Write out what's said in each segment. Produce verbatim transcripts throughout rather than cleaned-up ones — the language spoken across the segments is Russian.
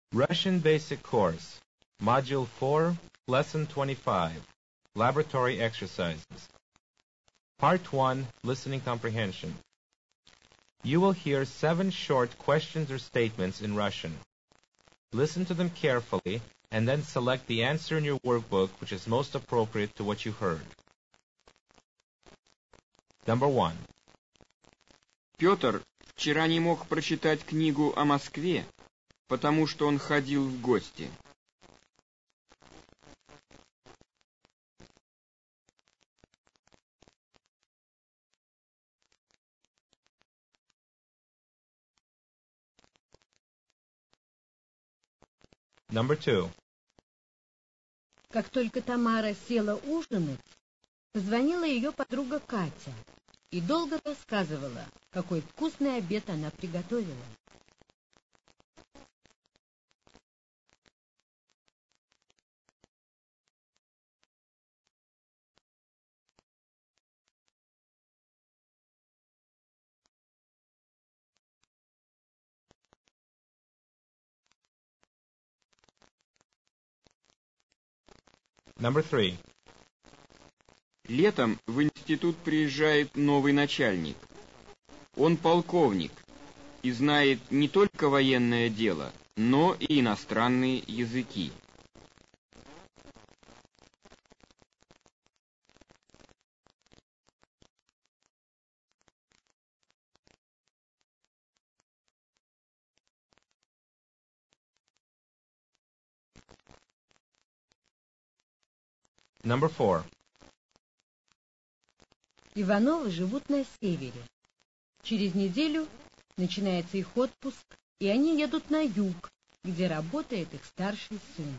Russian Basic Course, Module four, Lesson twenty-five, Laboratory Exercises. Part one, Listening Comprehension. You will hear seven short questions or statements in Russian. Listen to them carefully and then select the answer in your workbook which is most appropriate to what you heard. Number one. Петр вчера не мог прочитать книгу о Москве, потому что он ходил в гости. Number two. Как только Тамара села ужинать, позвонила ее подруга Катя и долго рассказывала, какой вкусный обед она приготовила. Number three. Летом в институт приезжает новый начальник. Он полковник и знает не только военное дело, но и иностранные языки. Number four. Ивановы живут на севере. Через неделю начинается их отпуск, и они едут на юг, где работает их старший сын.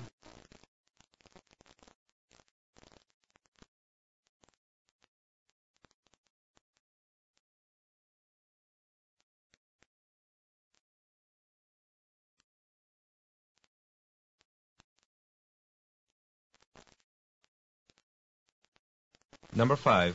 Number five.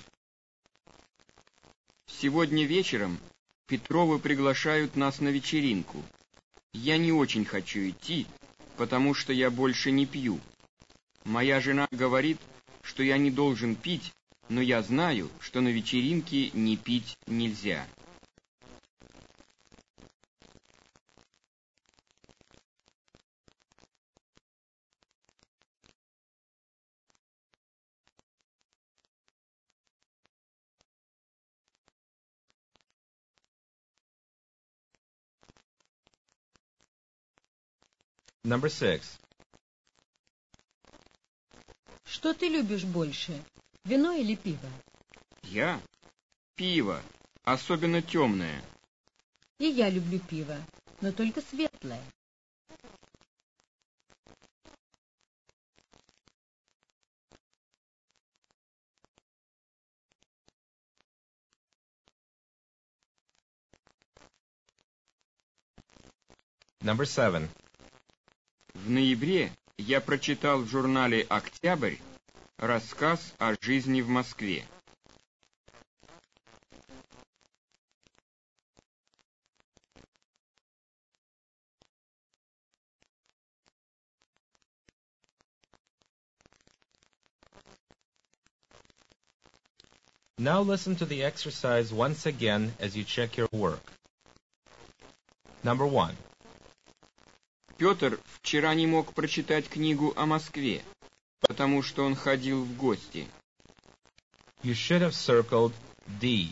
Сегодня вечером Петровы приглашают нас на вечеринку. Я не очень хочу идти, потому что я больше не пью. Моя жена говорит, что я не должен пить, но я знаю, что на вечеринке не пить нельзя. Number six. Что ты любишь больше, вино или пиво? Я? Пиво, особенно темное. И я люблю пиво, но только светлое. Number seven. В ноябре я прочитал в журнале «Октябрь» рассказ о жизни в Москве. Now listen to the exercise once again as you check your work. Number one. Петр вчера не мог прочитать книгу о Москве, потому что он ходил в гости. You should have circled D.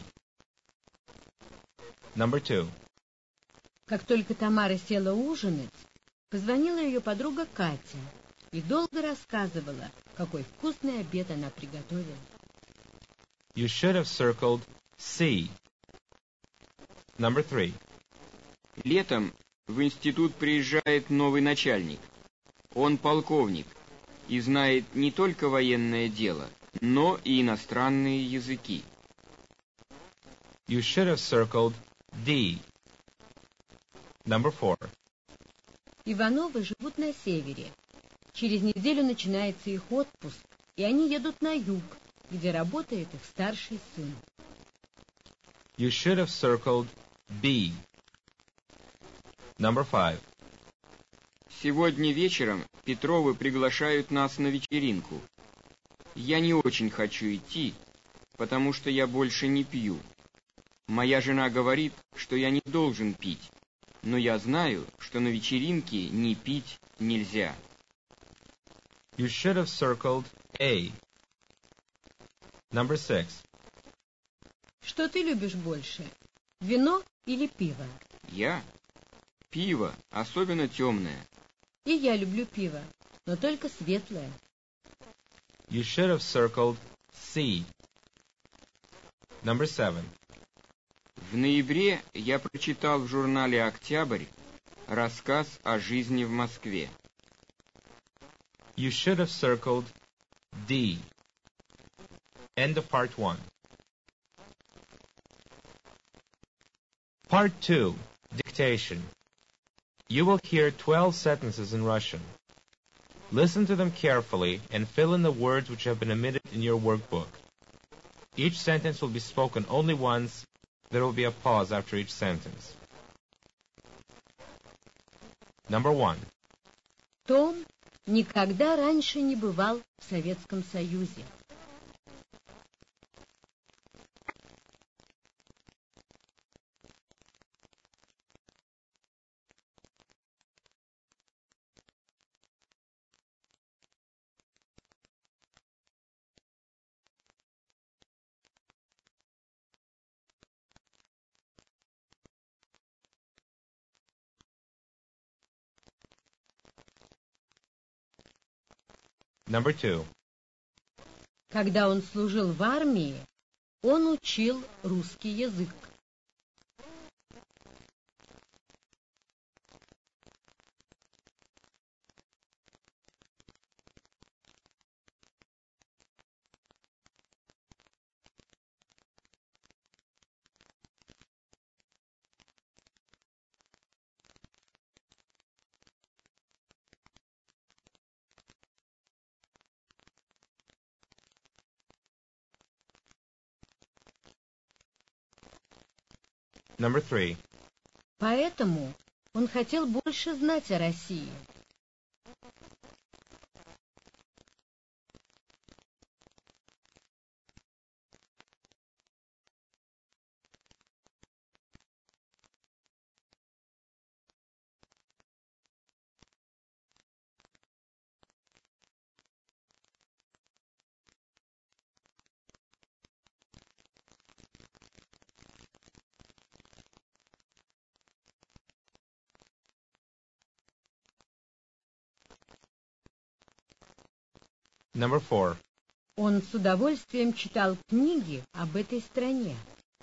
Number two. Как только Тамара села ужинать, позвонила ее подруга Катя и долго рассказывала, какой вкусный обед она приготовила. You should have circled C. Number three. Летом в институт приезжает новый начальник. Он полковник и знает не только военное дело, но и иностранные языки. You should have circled D. Number four. Ивановы живут на севере. Через неделю начинается их отпуск, и они едут на юг, где работает их старший сын. You should have circled B. Number five. Сегодня вечером Петровы приглашают нас на вечеринку. Я не очень хочу идти, потому что я больше не пью. Моя жена говорит, что я не должен пить, но я знаю, что на вечеринке не пить нельзя. You should have circled A. Number six. Что ты любишь больше, вино или пиво? Я? Пиво, особенно темное. И я люблю пиво, но только светлое. You should have circled C. Number seven. В ноябре я прочитал в журнале «Октябрь» рассказ о жизни в Москве. You should have circled D. End of part one. Part two. Dictation. You will hear twelve sentences in Russian. Listen to them carefully and fill in the words which have been omitted in your workbook. Each sentence will be spoken only once. There will be a pause after each sentence. Number one. Том никогда раньше не бывал в Советском Союзе. Number two. Когда он служил в армии, он учил русский язык. Number three. Поэтому он хотел больше знать о России. Number four. Он с удовольствием читал книги об этой стране.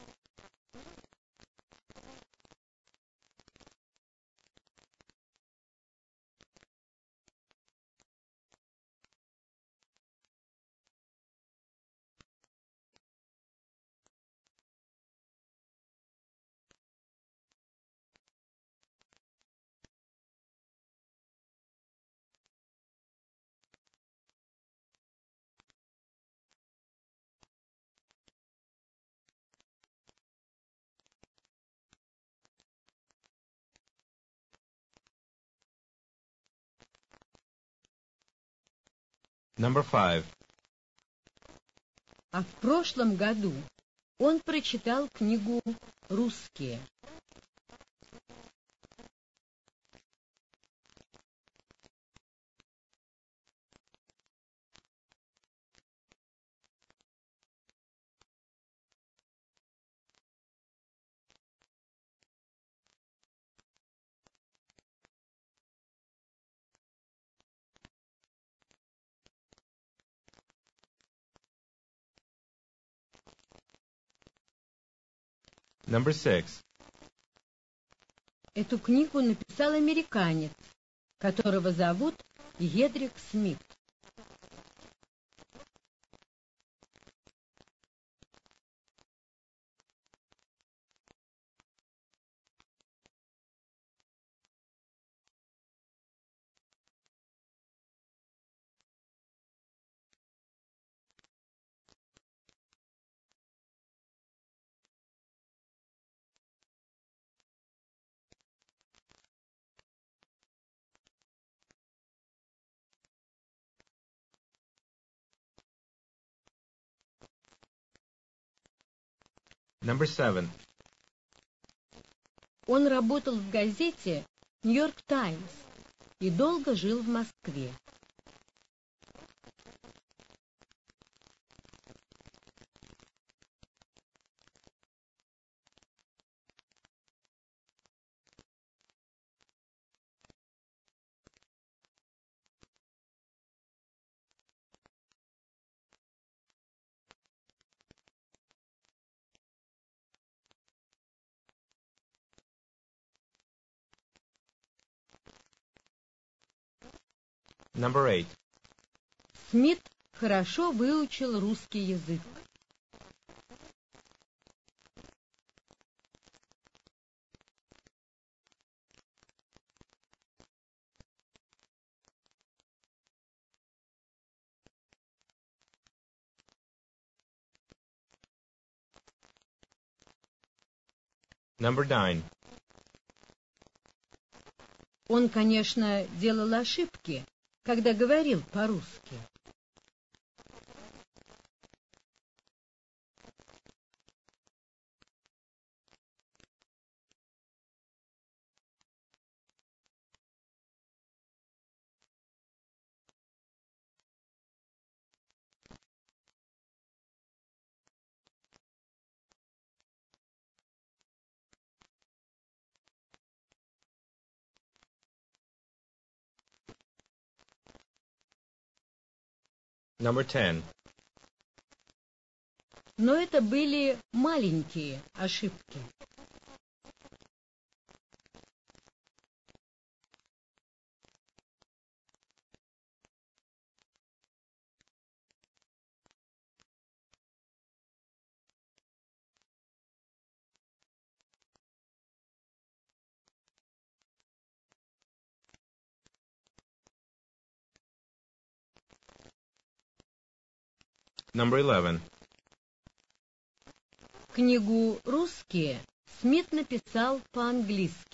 Number five. А в прошлом году он прочитал книгу «Русские». Number six. Эту книгу написал американец, которого зовут Едрик Смит. Number seven. Он работал в газете «Нью-Йорк Таймс» и долго жил в Москве. Number eight. Смит хорошо выучил русский язык. Number nine. Он, конечно, делал ошибки, когда говорил по-русски. Number ten. Но это были маленькие ошибки. Number eleven. Книгу «Русские» Смит написал по-английски.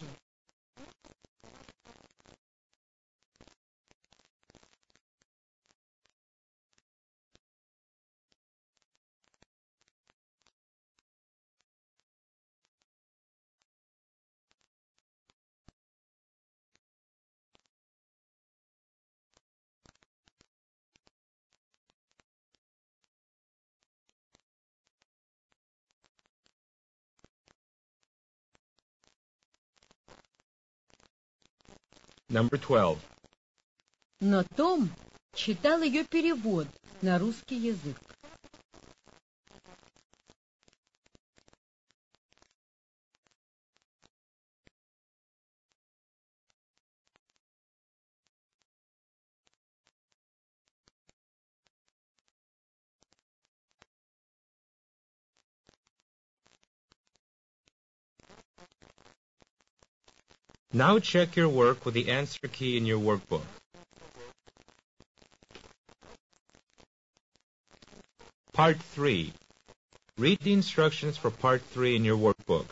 Number twelve. Но Том читал ее перевод на русский язык. Now check your work with the answer key in your workbook. Part three. Read the instructions for Part three in your workbook.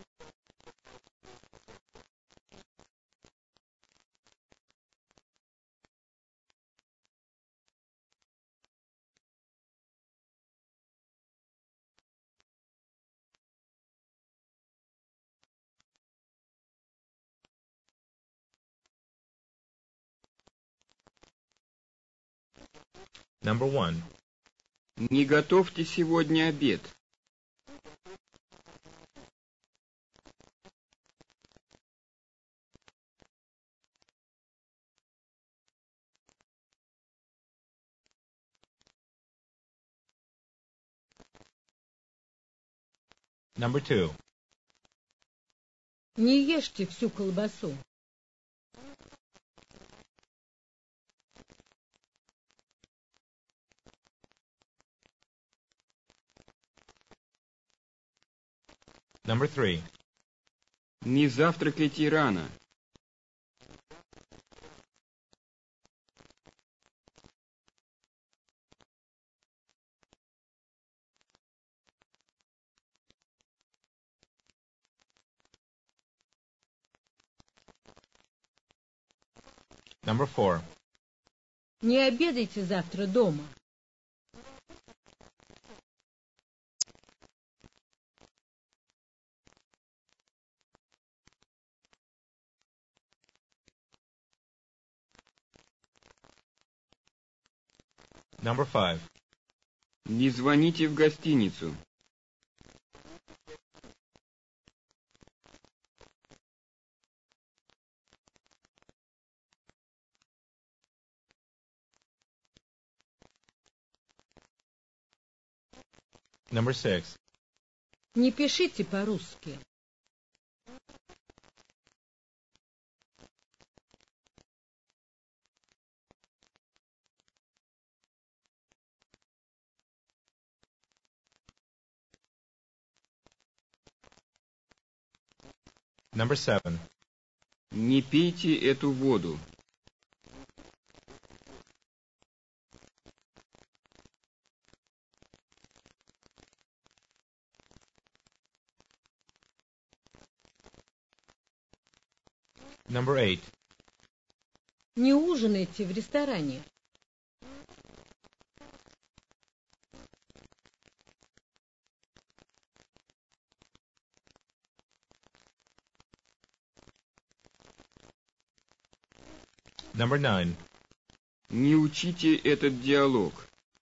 Number one. Не готовьте сегодня обед. Number two. Не ешьте всю колбасу. Number three. Не завтракайте рано. Number four. Не обедайте завтра дома. Number five. Не звоните в гостиницу. Number six. Не пишите по-русски. Number seven. Не пейте эту воду. Number eight. Не ужинайте в ресторане. Number nine. Не учите этот диалог.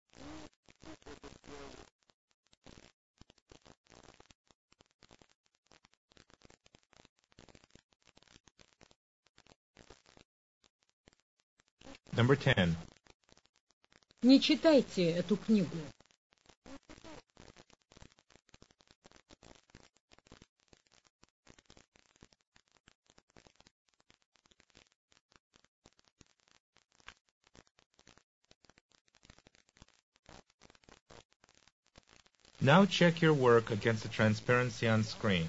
Number ten. Не читайте эту книгу. Now check your work against the transparency on screen.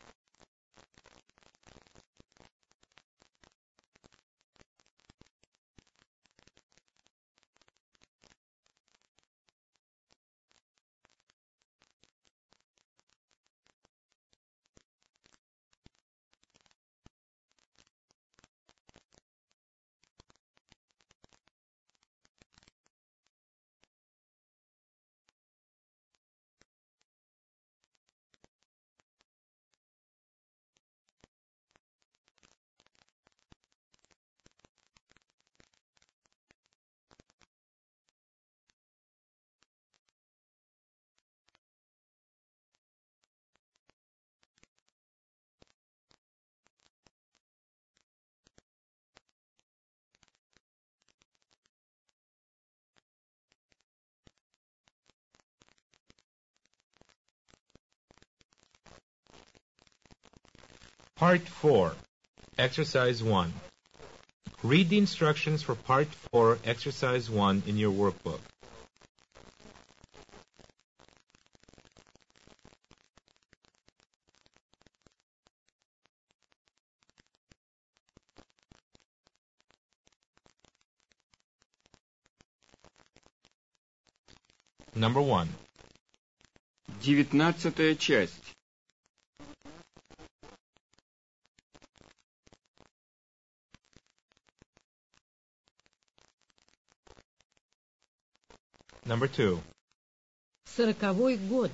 Part four. Exercise one. Read the instructions for Part four, Exercise one in your workbook. Number one. Девятнадцатая часть. Number two. Сороковой год.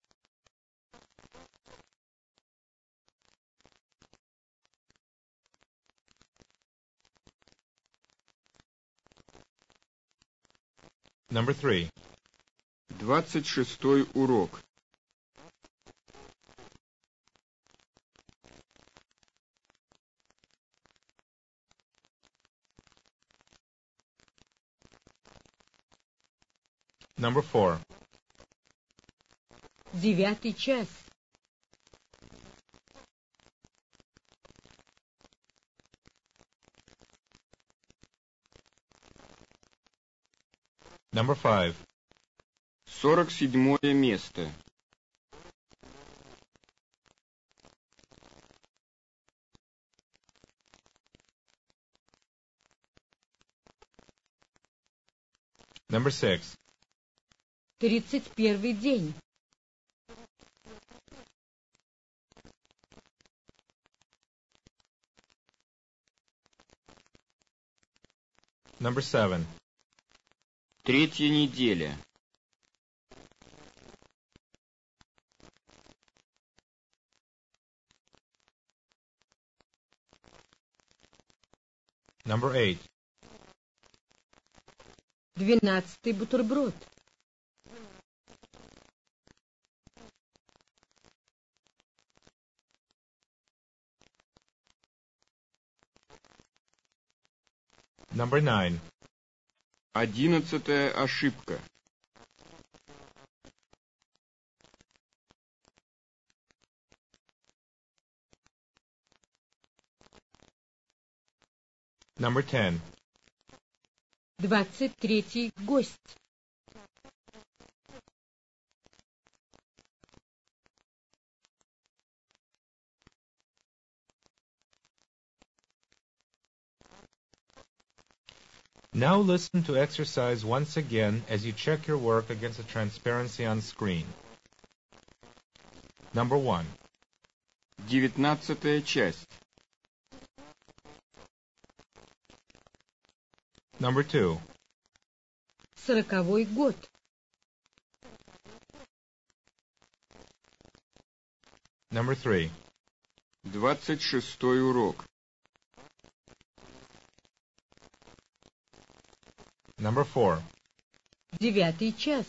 Number three. Двадцать шестой урок. Number four. Девятый час. Number five. Сорок седьмое место. Number six. Тридцать первый день. Number seven. Третья неделя. Number eight. Двенадцатый бутерброд. Number nine. Одиннадцатая ошибка. Number ten. Двадцать третий гость. Now listen to exercise once again as you check your work against the transparency on screen. Number one. Девятнадцатая часть. Number two. Сороковой год. Number three. Двадцать шестой урок. Number four. Девятый час.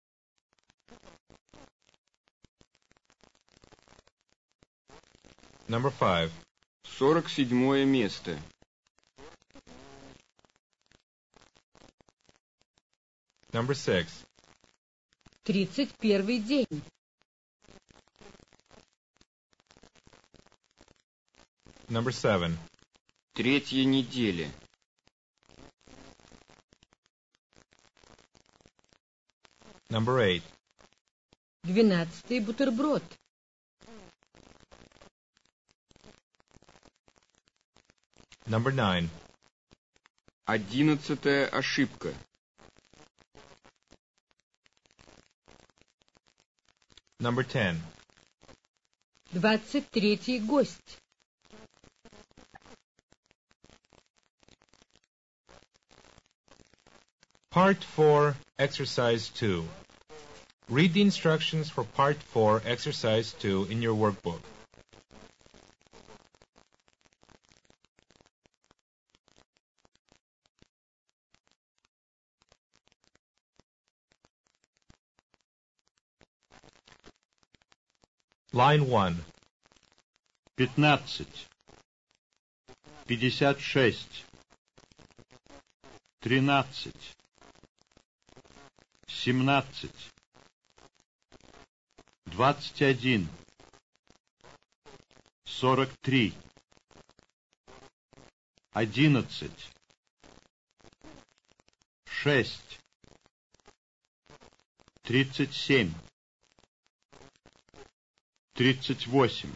Number five. Сорок седьмое место. Number six. Тридцать первый день. Number seven. Третья неделя. Number eight. Двенадцатый бутерброд. Number nine. Одиннадцатая ошибка. Number ten. Двадцать третий гость. Part four, Exercise two. Read the instructions for Part four, Exercise two in your workbook. Line one. Пятнадцать. Пятьдесят шесть. Тринадцать. Семнадцать. Двадцать один. Сорок три. Одиннадцать. Шесть. Тридцать семь. Тридцать восемь.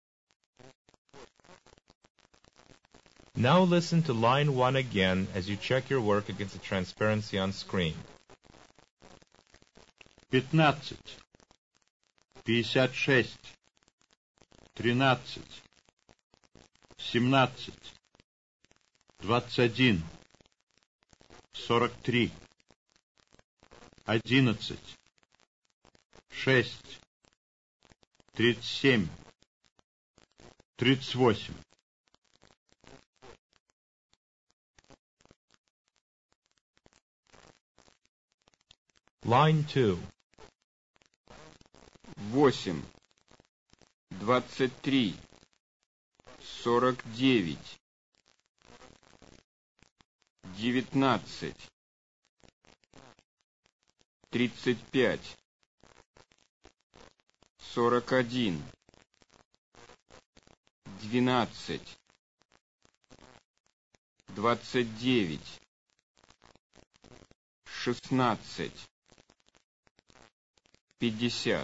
Now listen to line one again as you check your work against the transparency on screen. Пятнадцать. Пятьдесят шесть. Тринадцать. Семнадцать. Двадцать один. Сорок три. Одиннадцать. Шесть. Тридцать семь. Тридцать восемь. Line two. Восемь. Двадцать три. Сорок девять. Девятнадцать. Тридцать пять. Сорок один. Двенадцать. Двадцать девять. Шестнадцать. Пятьдесят.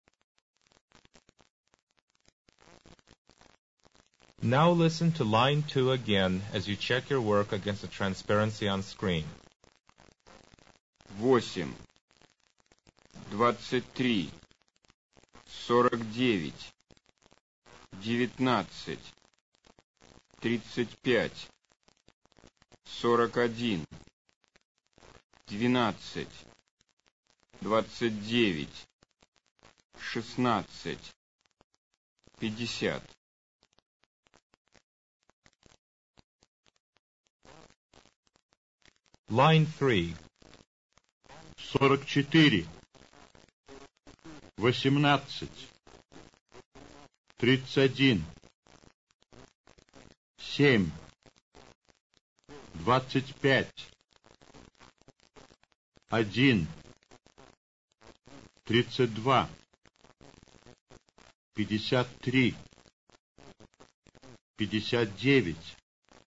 Now listen to line two again as you check your work against the transparency on screen. Восемь. Двадцать три. Сорок девять. Девятнадцать. Тридцать пять. Сорок один. Двенадцать. Двадцать девять. Шестнадцать. Пятьдесят. Line three. сорок четыре, восемнадцать, тридцать один, семь, двадцать пять, один, тридцать два, пятьдесят три, пятьдесят девять,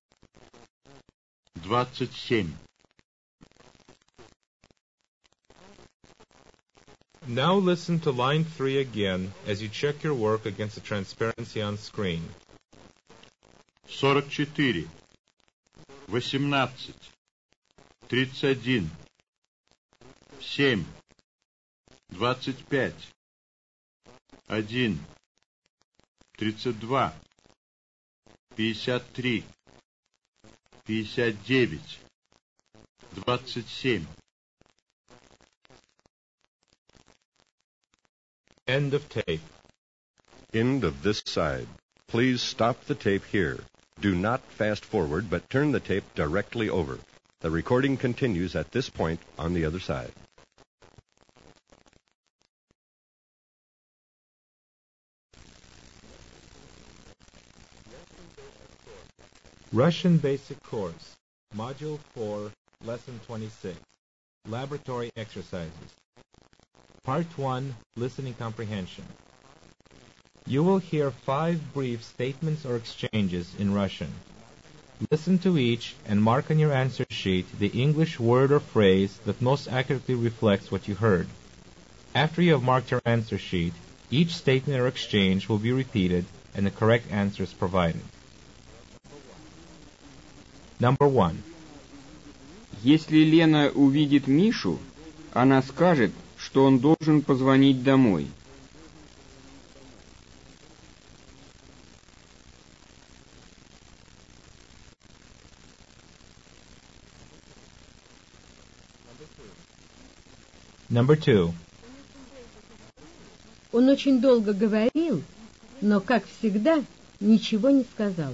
двадцать семь. Now listen to line three again as you check your work against the transparency on screen. сорок четыре, восемнадцать, тридцать один, семь, двадцать пять, один, тридцать два, пятьдесят три, пятьдесят девять, двадцать семь. End of tape. End of this side. Please stop the tape here. Do not fast forward, but turn the tape directly over. The recording continues at this point on the other side. Russian Basic Course, Module four, Lesson twenty-six, Laboratory Exercises. Part one, Listening Comprehension. You will hear five brief statements or exchanges in Russian. Listen to each and mark on your answer sheet the English word or phrase that most accurately reflects what you heard. After you have marked your answer sheet, each statement or exchange will be repeated and the correct answers provided. Number one. Если Лена увидит Мишу, она скажет, что он должен позвонить домой. Number two. Он очень долго говорил, но, как всегда, ничего не сказал.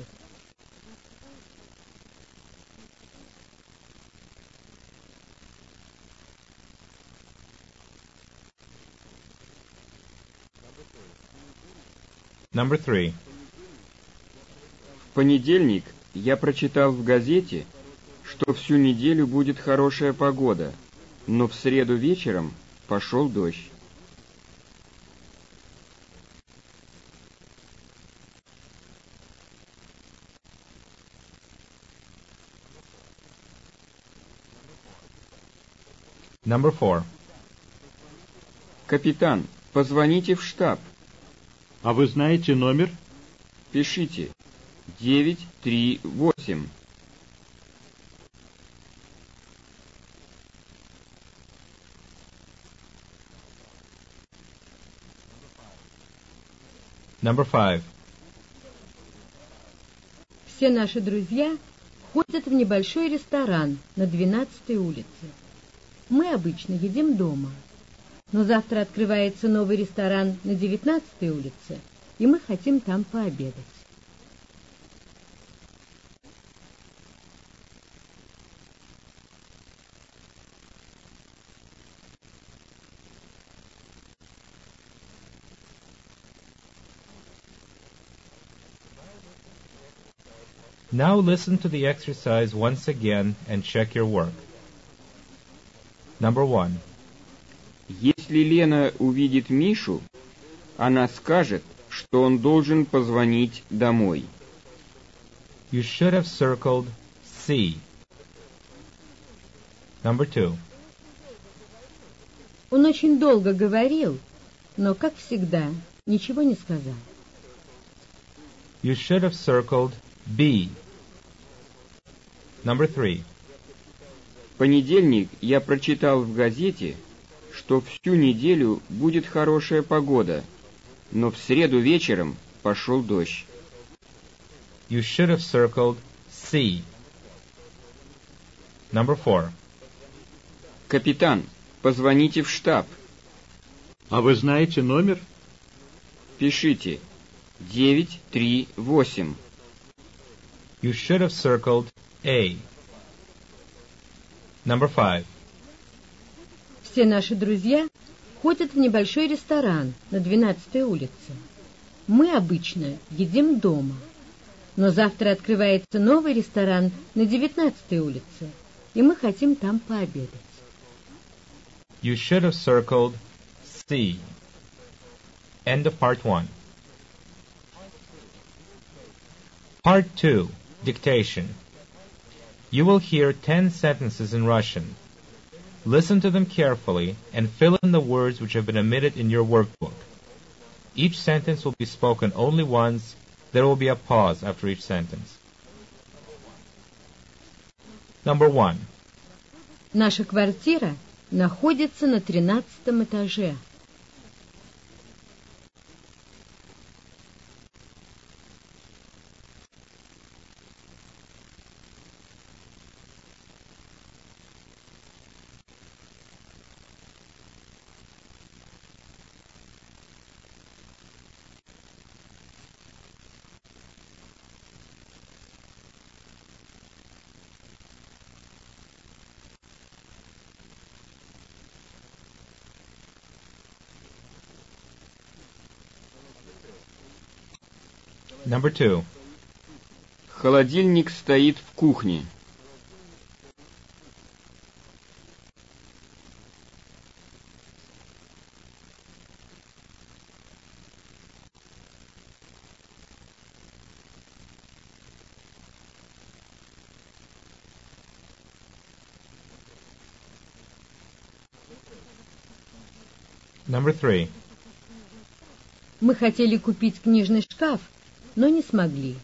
Number three. В понедельник я прочитал в газете, что всю неделю будет хорошая погода, но в среду вечером пошел дождь. Number four. Капитан, позвоните в штаб. А вы знаете номер? Пишите девять три восемь. Number five. Все наши друзья ходят в небольшой ресторан на двенадцатой улице. Мы обычно едим дома. Но завтра открывается новый ресторан на девятнадцатой улице, и мы хотим там пообедать. Now listen to the exercise once again and check your work. Number one. Если Лена увидит Мишу, она скажет, что он должен позвонить домой. You should have circled C. Number two. Он очень долго говорил, но, как всегда, ничего не сказал. You should have circled B. Number three. В понедельник я прочитал в газете, что всю неделю будет хорошая погода, но в среду вечером пошел дождь. You should have circled C. Number four. Капитан, позвоните в штаб. А вы знаете номер? Пишите девять три восемь. You should have circled A. Number five. Все наши друзья ходят в небольшой ресторан на двенадцатой улице. Мы обычно едим дома. Но завтра открывается новый ресторан на девятнадцатой улице, и мы хотим там пообедать. You should have circled C. End of part one. Part two. Dictation. You will hear ten sentences in Russian. Listen to them carefully and fill in the words which have been omitted in your workbook. Each sentence will be spoken only once. There will be a pause after each sentence. Number one. Наша квартира находится на тринадцатом этаже. Number two. Холодильник стоит в кухне. Number three. Мы хотели купить книжный шкаф, но не смогли.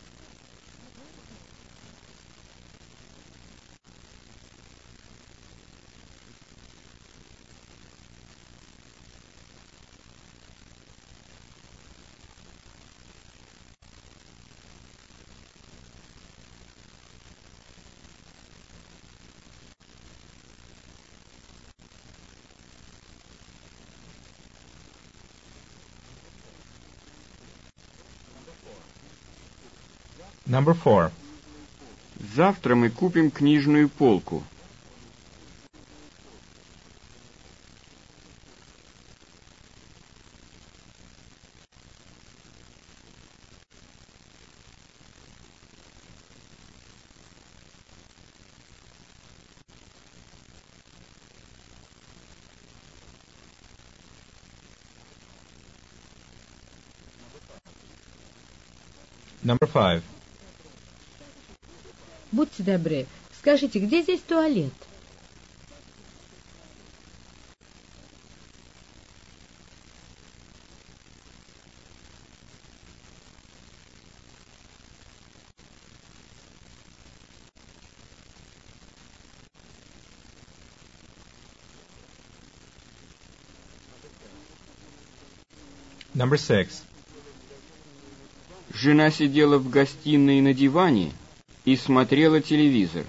Number four. Завтра мы купим книжную полку. Number five. Будьте добры, скажите, где здесь туалет? Number six. Жена сидела в гостиной на диване и смотрела телевизор.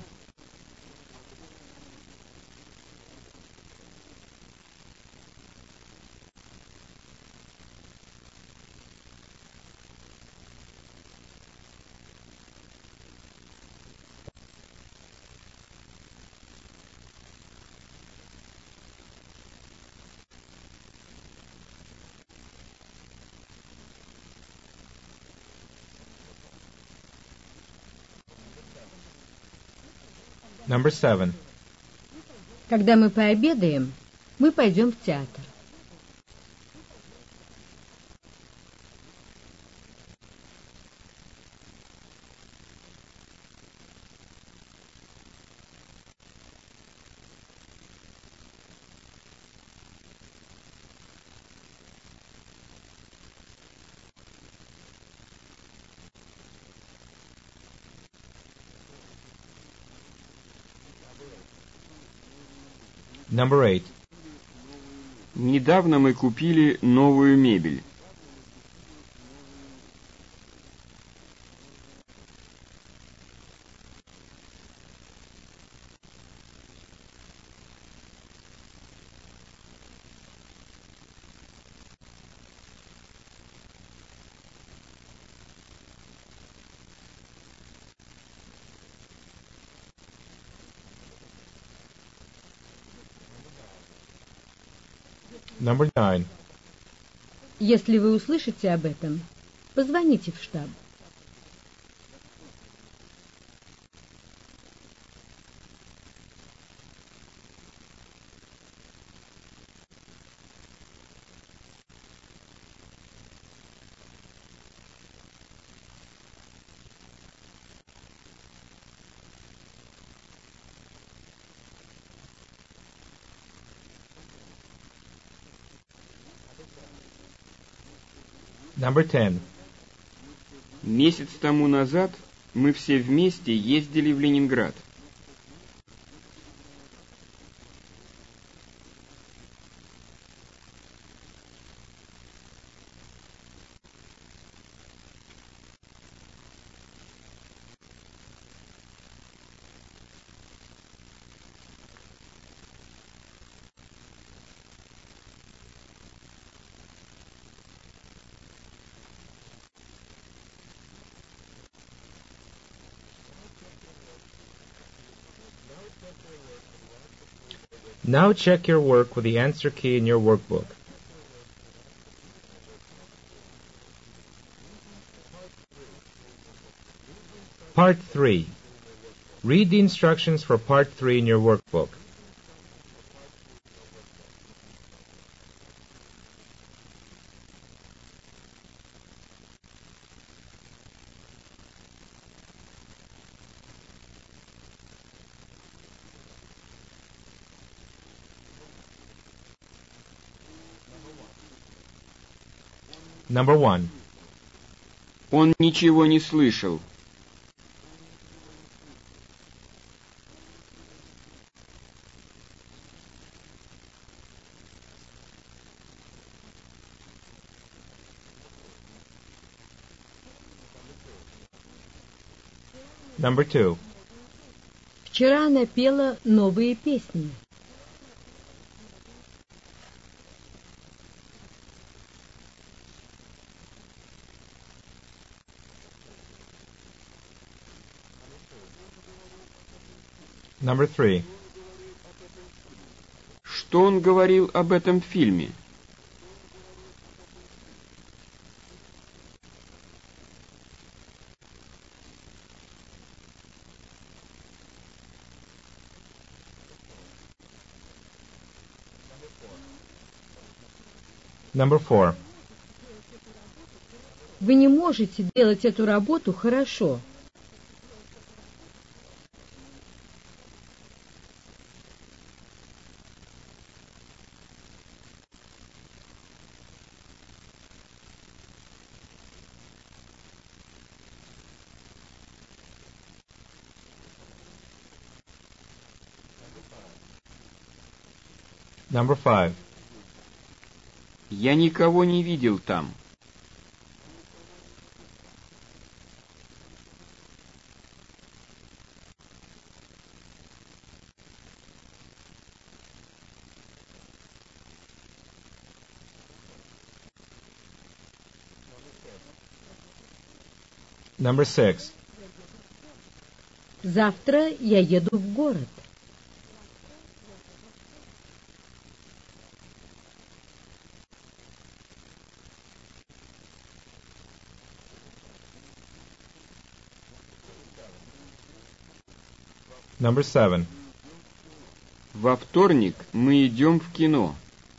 Number seven. Когда мы пообедаем, мы пойдем в театр. Number eight. Недавно мы купили новую мебель. Number nine. Если вы услышите об этом, позвоните в штаб. Number ten. Месяц тому назад мы все вместе ездили в Ленинград. Now check your work with the answer key in your workbook. Part three. Read the instructions for Part three in your workbook. Number one. Он ничего не слышал. Number two. Вчера она пела новые песни. Number three. Что он говорил об этом фильме? Number four. Вы не можете делать эту работу хорошо. Number five. Я никого не видел там. Number six. Завтра я еду в город. Number seven. Во вторник мы идем в кино.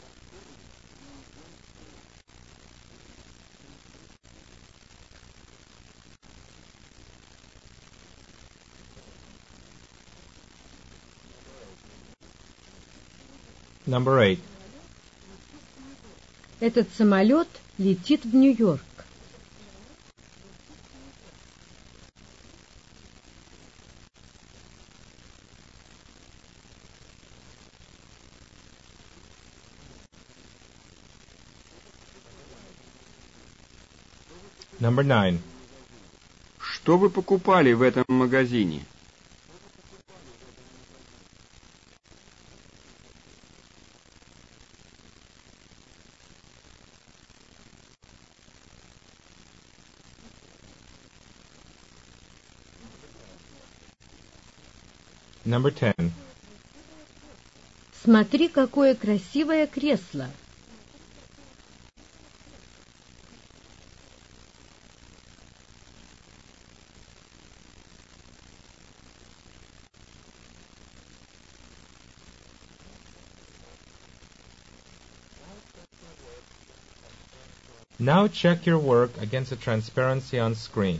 Number eight. Этот самолет летит в Нью-Йорк. Number nine. Что вы покупали в этом магазине? Number ten. Смотри, какое красивое кресло. Now check your work against the transparency on screen.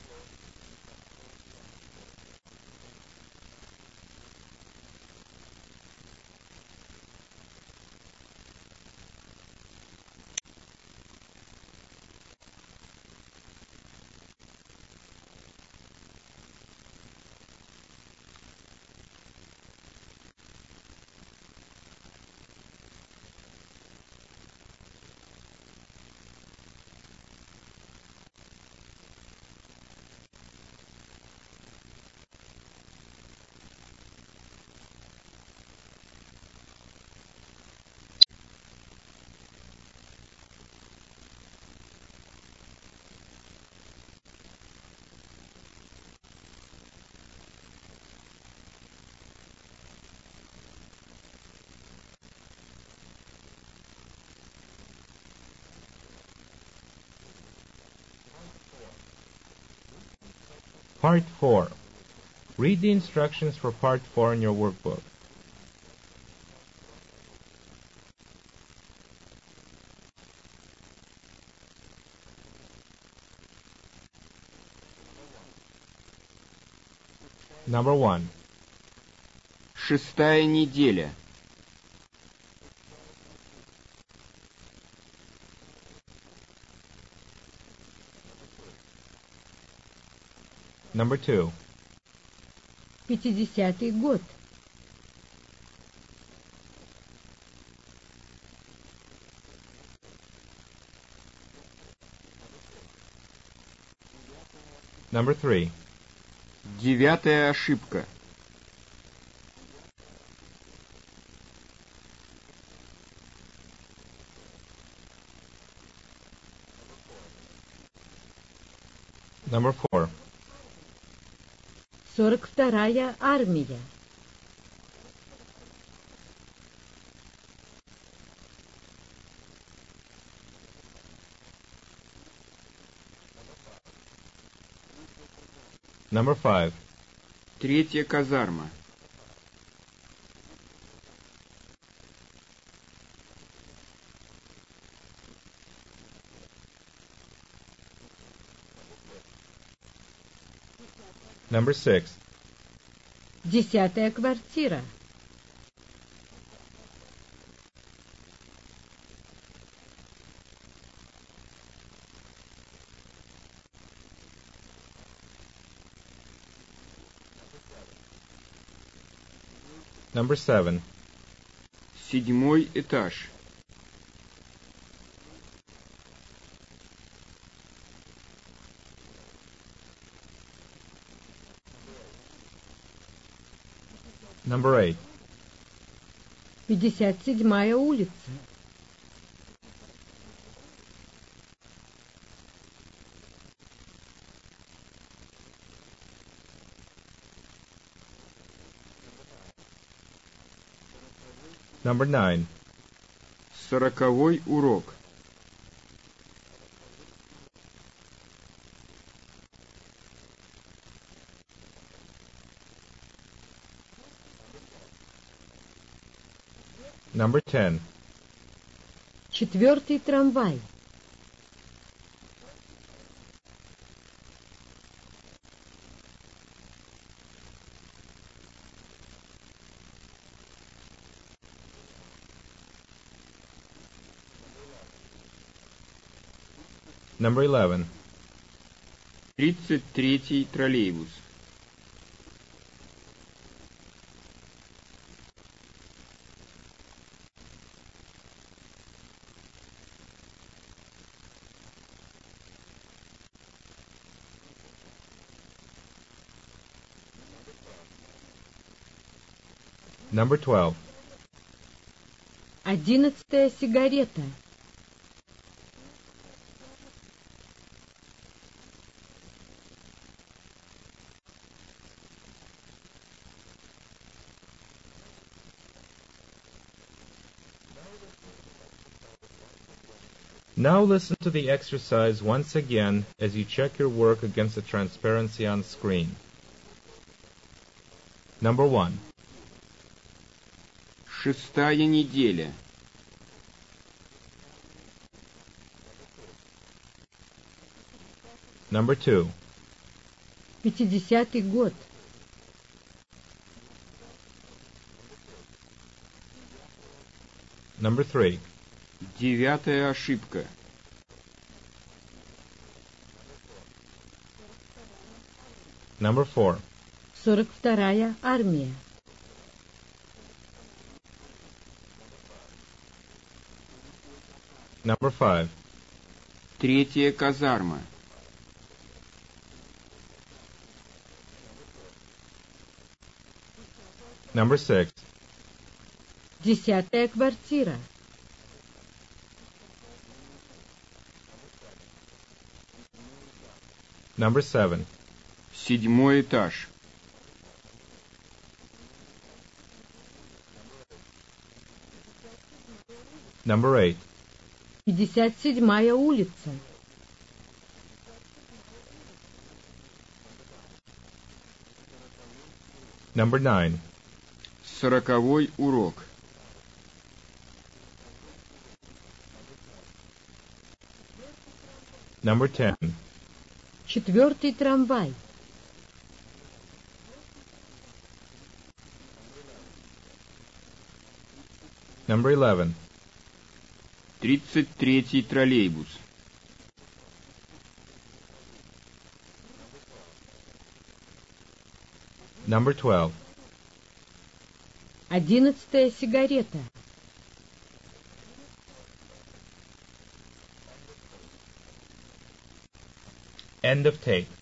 Part four. Read the instructions for Part four in your workbook. Number one. Шестая неделя. Number two. Пятидесятый год. Number three. Девятая ошибка. Number four. Сорок вторая армия. Number five. Третья казарма. Number six. Десятая квартира. Number seven. Седьмой этаж. Number eight. Пятьдесят седьмая улица. Number nine. Сороковой урок. Number ten. Четвертый трамвай. Number eleven. Тридцать третий троллейбус. Number twelve. Одиннадцатая сигарета. Now listen to the exercise once again as you check your work against the transparency on screen. Number one. Шестая неделя. Number two. Пятидесятый год. Number three. Девятая ошибка. Number four. Сорок вторая армия. Number five. Третья казарма. Number six. Десятая квартира. Number seven. Седьмой этаж. Number eight. Пятьдесят седьмая улица. Number nine. Сороковой урок. Number ten. Четвертый трамвай. Number eleven. Тридцать третий троллейбус. Number twelve. Одиннадцатая сигарета. End of tape.